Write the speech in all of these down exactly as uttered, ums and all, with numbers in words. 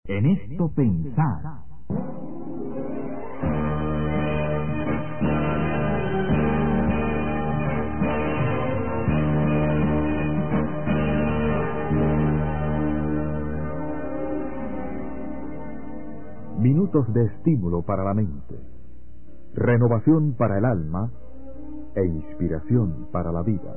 En esto pensar. Minutos de estímulo para la mente, renovación para el alma e inspiración para la vida.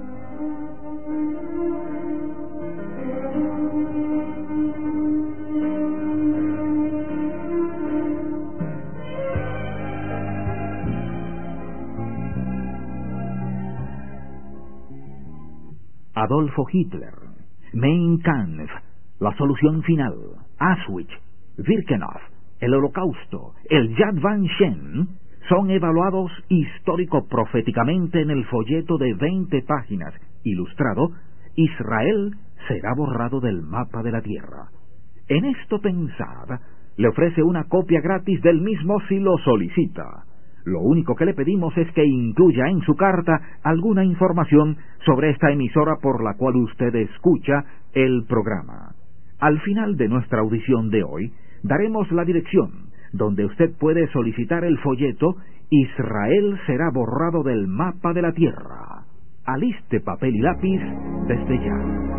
Adolfo Hitler, Mein Kampf, La Solución Final, Auschwitz, Birkenau, el Holocausto, el Yad Vashem, son evaluados histórico-proféticamente en el folleto de veinte páginas, ilustrado, Israel será borrado del mapa de la tierra. En esto pensad, le ofrece una copia gratis del mismo si lo solicita. Lo único que le pedimos es que incluya en su carta alguna información sobre esta emisora por la cual usted escucha el programa. Al final de nuestra audición de hoy, daremos la dirección donde usted puede solicitar el folleto Israel será borrado del mapa de la tierra. Aliste papel y lápiz desde ya.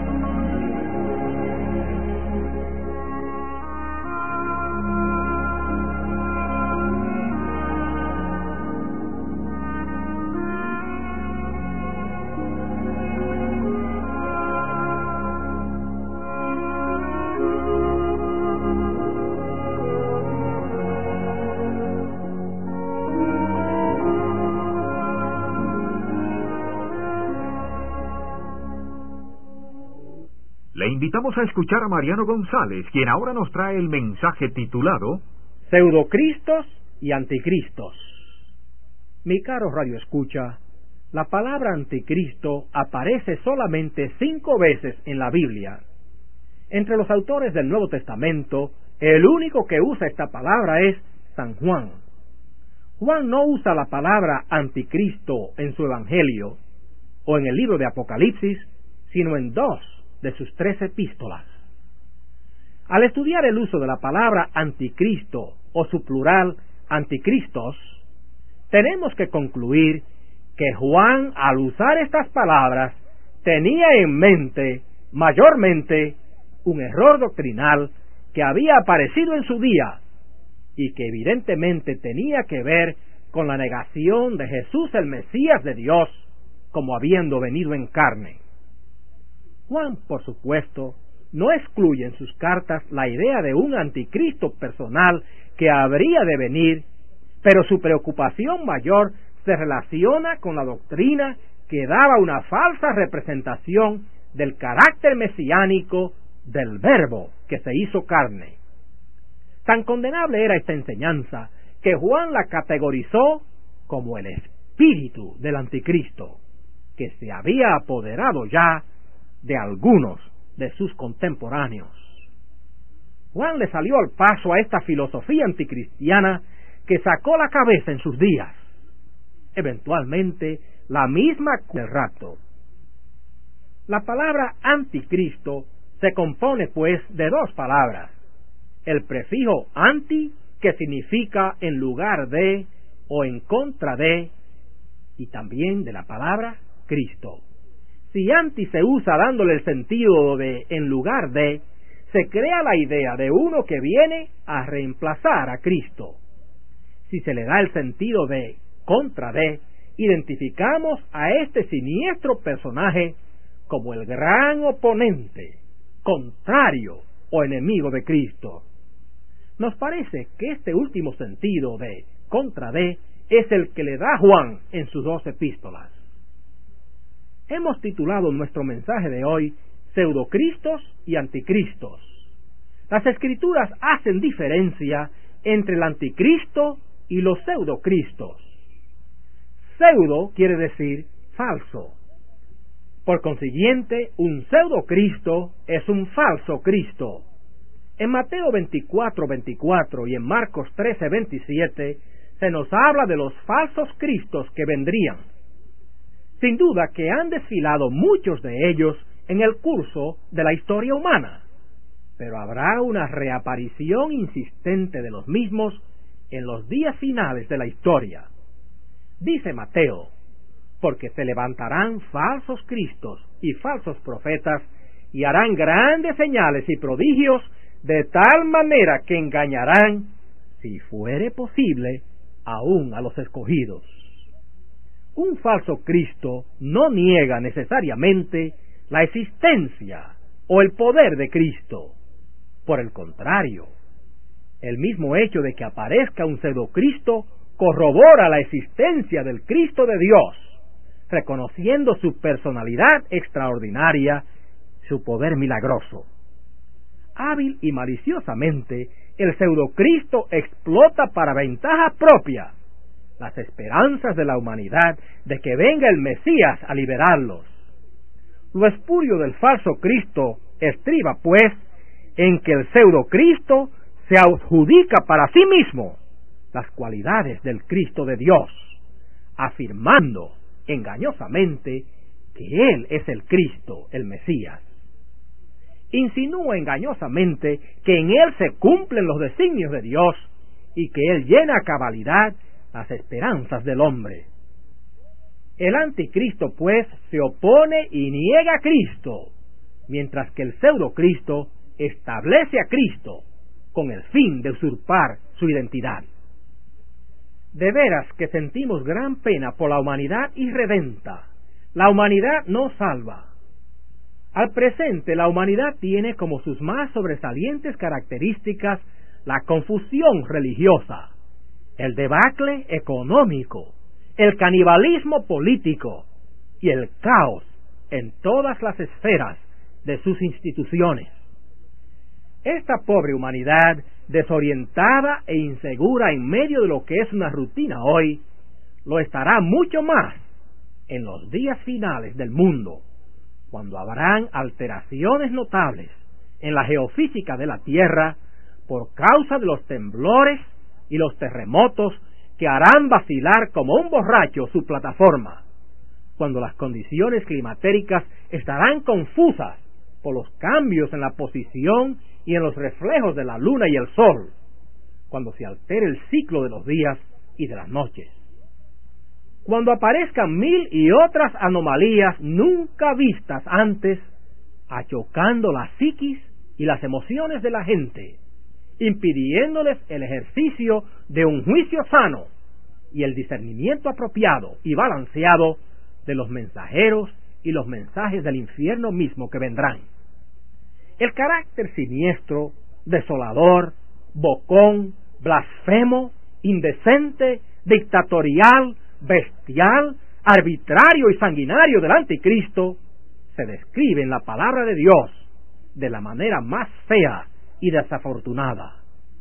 Le invitamos a escuchar a Mariano González, quien ahora nos trae el mensaje titulado Pseudocristos y Anticristos. Mi caro Radio Escucha, la palabra anticristo aparece solamente cinco veces en la Biblia. Entre los autores del Nuevo Testamento, el único que usa esta palabra es San Juan. Juan no usa la palabra anticristo en su Evangelio o en el libro de Apocalipsis, sino en dos de sus tres epístolas. Al estudiar el uso de la palabra anticristo o su plural anticristos, tenemos que concluir que Juan, al usar estas palabras, tenía en mente mayormente un error doctrinal que había aparecido en su día y que evidentemente tenía que ver con la negación de Jesús el Mesías de Dios como habiendo venido en carne. Juan, por supuesto, no excluye en sus cartas la idea de un anticristo personal que habría de venir, pero su preocupación mayor se relaciona con la doctrina que daba una falsa representación del carácter mesiánico del Verbo que se hizo carne. Tan condenable era esta enseñanza que Juan la categorizó como el espíritu del anticristo, que se había apoderado ya de algunos de sus contemporáneos. Juan le salió al paso a esta filosofía anticristiana que sacó la cabeza en sus días, eventualmente la misma del rapto. La palabra anticristo se compone pues de dos palabras: el prefijo anti, que significa en lugar de o en contra de, y también de la palabra Cristo. Si anti se usa dándole el sentido de en lugar de, se crea la idea de uno que viene a reemplazar a Cristo. Si se le da el sentido de contra de, identificamos a este siniestro personaje como el gran oponente, contrario o enemigo de Cristo. Nos parece que este último sentido de contra de es el que le da Juan en sus dos epístolas. Hemos titulado nuestro mensaje de hoy Pseudocristos y Anticristos. Las Escrituras hacen diferencia entre el anticristo y los pseudocristos. Pseudo quiere decir falso. Por consiguiente, un pseudocristo es un falso Cristo. En Mateo veinticuatro, veinticuatro y en Marcos trece, veintisiete se nos habla de los falsos cristos que vendrían. Sin duda que han desfilado muchos de ellos en el curso de la historia humana. pero habrá una reaparición insistente de los mismos en los días finales de la historia. Dice Mateo, porque se levantarán falsos cristos y falsos profetas, y harán grandes señales y prodigios, de tal manera que engañarán, si fuere posible, aún a los escogidos. Un falso Cristo no niega necesariamente la existencia o el poder de Cristo. Por el contrario, el mismo hecho de que aparezca un pseudocristo corrobora la existencia del Cristo de Dios, reconociendo su personalidad extraordinaria, su poder milagroso. Hábil y maliciosamente, el pseudocristo explota para ventaja propia las esperanzas de la humanidad de que venga el Mesías a liberarlos. Lo espurio del falso Cristo estriba, pues, en que el pseudocristo se adjudica para sí mismo las cualidades del Cristo de Dios, afirmando engañosamente que Él es el Cristo, el Mesías. Insinúa engañosamente que en Él se cumplen los designios de Dios y que Él llena a cabalidad las esperanzas del hombre. El anticristo, pues, se opone y niega a Cristo, mientras que el pseudocristo establece a Cristo con el fin de usurpar su identidad. De veras que sentimos gran pena por la humanidad irredenta. La humanidad no salva. Al presente, la humanidad tiene como sus más sobresalientes características la confusión religiosa, el debacle económico, el canibalismo político y el caos en todas las esferas de sus instituciones. Esta pobre humanidad, desorientada e insegura en medio de lo que es una rutina hoy, lo estará mucho más en los días finales del mundo, cuando habrán alteraciones notables en la geofísica de la Tierra por causa de los temblores y los terremotos que harán vacilar como un borracho su plataforma, cuando las condiciones climatéricas estarán confusas por los cambios en la posición y en los reflejos de la luna y el sol, cuando se altere el ciclo de los días y de las noches, cuando aparezcan mil y otras anomalías nunca vistas antes, achocando la psiquis y las emociones de la gente, impidiéndoles el ejercicio de un juicio sano y el discernimiento apropiado y balanceado de los mensajeros y los mensajes del infierno mismo que vendrán. El carácter siniestro, desolador, bocón, blasfemo, indecente, dictatorial, bestial, arbitrario y sanguinario del anticristo se describe en la palabra de Dios de la manera más fea y desafortunada.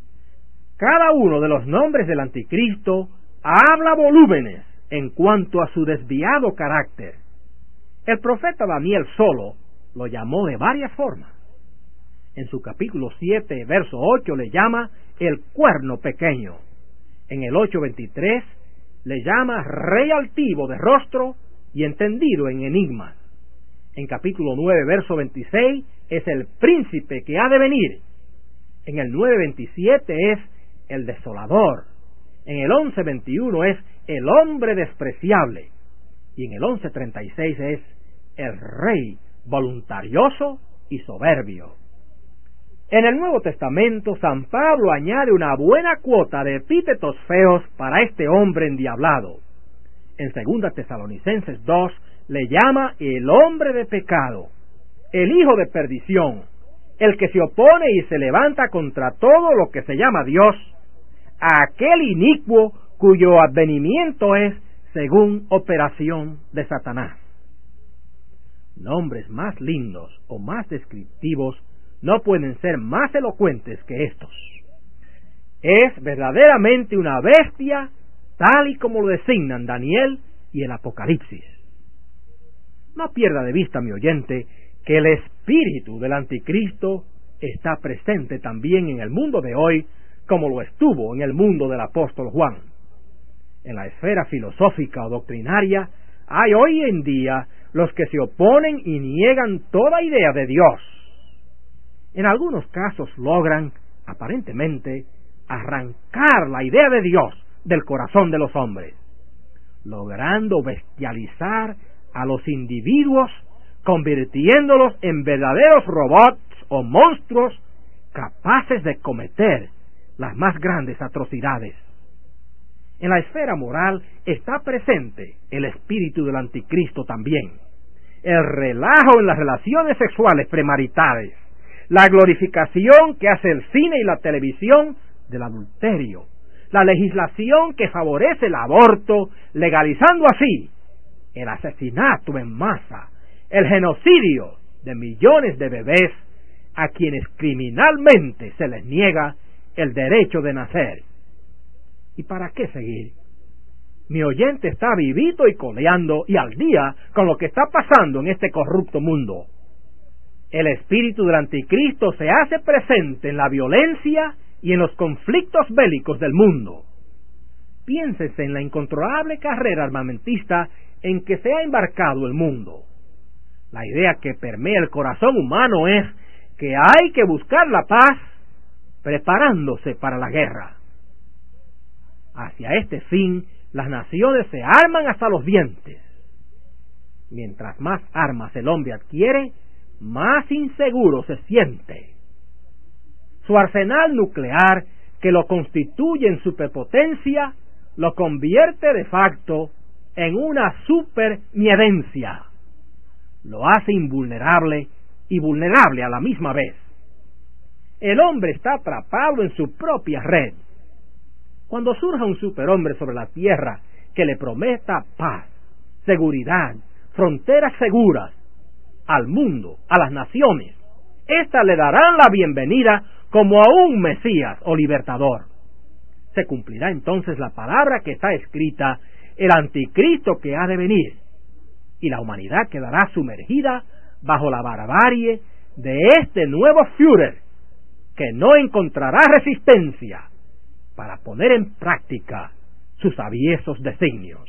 Cada uno de los nombres del anticristo habla volúmenes en cuanto a su desviado carácter. El profeta Daniel solo lo llamó de varias formas. En su capítulo siete, verso ocho, le llama el cuerno pequeño. En el ocho veintitrés le llama rey altivo de rostro y entendido en enigmas. En capítulo nueve, verso veintiséis, es el príncipe que ha de venir. En el nueve veintisiete es el desolador. En el once veintiuno es el hombre despreciable. Y en el once treinta y seis es el rey voluntarioso y soberbio. En el Nuevo Testamento, San Pablo añade una buena cuota de epítetos feos para este hombre endiablado. En segunda Tesalonicenses dos le llama el hombre de pecado, el hijo de perdición, el que se opone y se levanta contra todo lo que se llama Dios, aquel inicuo cuyo advenimiento es según operación de Satanás. Nombres más lindos o más descriptivos no pueden ser más elocuentes que estos. Es verdaderamente una bestia, tal y como lo designan Daniel y el Apocalipsis. No pierda de vista, mi oyente, que el espíritu del anticristo está presente también en el mundo de hoy, como lo estuvo en el mundo del apóstol Juan. En la esfera filosófica o doctrinaria hay hoy en día los que se oponen y niegan toda idea de Dios. En algunos casos logran, aparentemente, arrancar la idea de Dios del corazón de los hombres, logrando bestializar a los individuos, convirtiéndolos en verdaderos robots o monstruos capaces de cometer las más grandes atrocidades. En la esfera moral está presente el espíritu del anticristo también, el relajo en las relaciones sexuales premaritales, la glorificación que hace el cine y la televisión del adulterio, la legislación que favorece el aborto, legalizando así el asesinato en masa, el genocidio de millones de bebés a quienes criminalmente se les niega el derecho de nacer. ¿Y para qué seguir? Mi oyente está vivito y coleando y al día con lo que está pasando en este corrupto mundo. El espíritu del anticristo se hace presente en la violencia y en los conflictos bélicos del mundo. Piénsese en la incontrolable carrera armamentista en que se ha embarcado el mundo. La idea que permea el corazón humano es que hay que buscar la paz preparándose para la guerra. Hacia este fin, las naciones se arman hasta los dientes. Mientras más armas el hombre adquiere, más inseguro se siente. Su arsenal nuclear, que lo constituye en superpotencia, lo convierte de facto en una supermiedencia. Lo hace invulnerable y vulnerable a la misma vez. El hombre está atrapado en su propia red. Cuando surja un superhombre sobre la tierra que le prometa paz, seguridad, fronteras seguras al mundo, a las naciones, éstas le darán la bienvenida como a un Mesías o libertador. Se cumplirá entonces la palabra que está escrita, el anticristo que ha de venir, y la humanidad quedará sumergida bajo la barbarie de este nuevo Führer, que no encontrará resistencia para poner en práctica sus aviesos designios.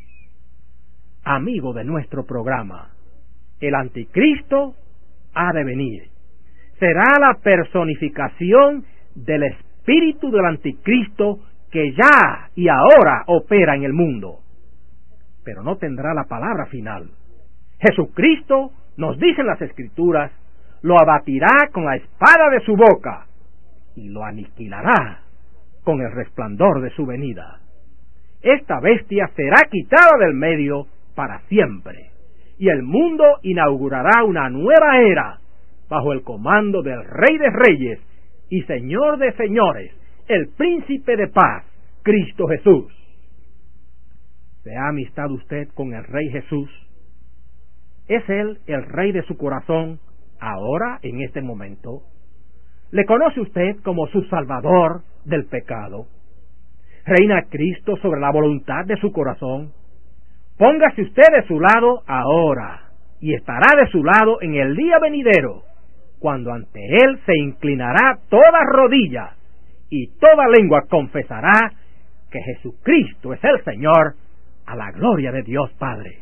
Amigo de nuestro programa, el anticristo ha de venir. Será la personificación del espíritu del anticristo que ya y ahora opera en el mundo, pero no tendrá la palabra final. Jesucristo, nos dicen las Escrituras, lo abatirá con la espada de su boca y lo aniquilará con el resplandor de su venida. Esta bestia será quitada del medio para siempre, y el mundo inaugurará una nueva era bajo el comando del Rey de Reyes y Señor de Señores, el Príncipe de Paz, Cristo Jesús. ¿Se ha amistado usted con el Rey Jesús? ¿Es Él el Rey de su corazón ahora, en este momento? ¿Le conoce usted como su Salvador del pecado? ¿Reina Cristo sobre la voluntad de su corazón? Póngase usted de su lado ahora, y estará de su lado en el día venidero, cuando ante Él se inclinará toda rodilla, y toda lengua confesará que Jesucristo es el Señor, a la gloria de Dios Padre.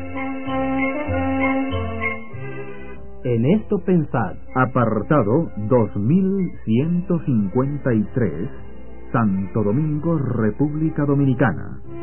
En esto pensad. Apartado dos mil ciento cincuenta y tres, Santo Domingo, República Dominicana.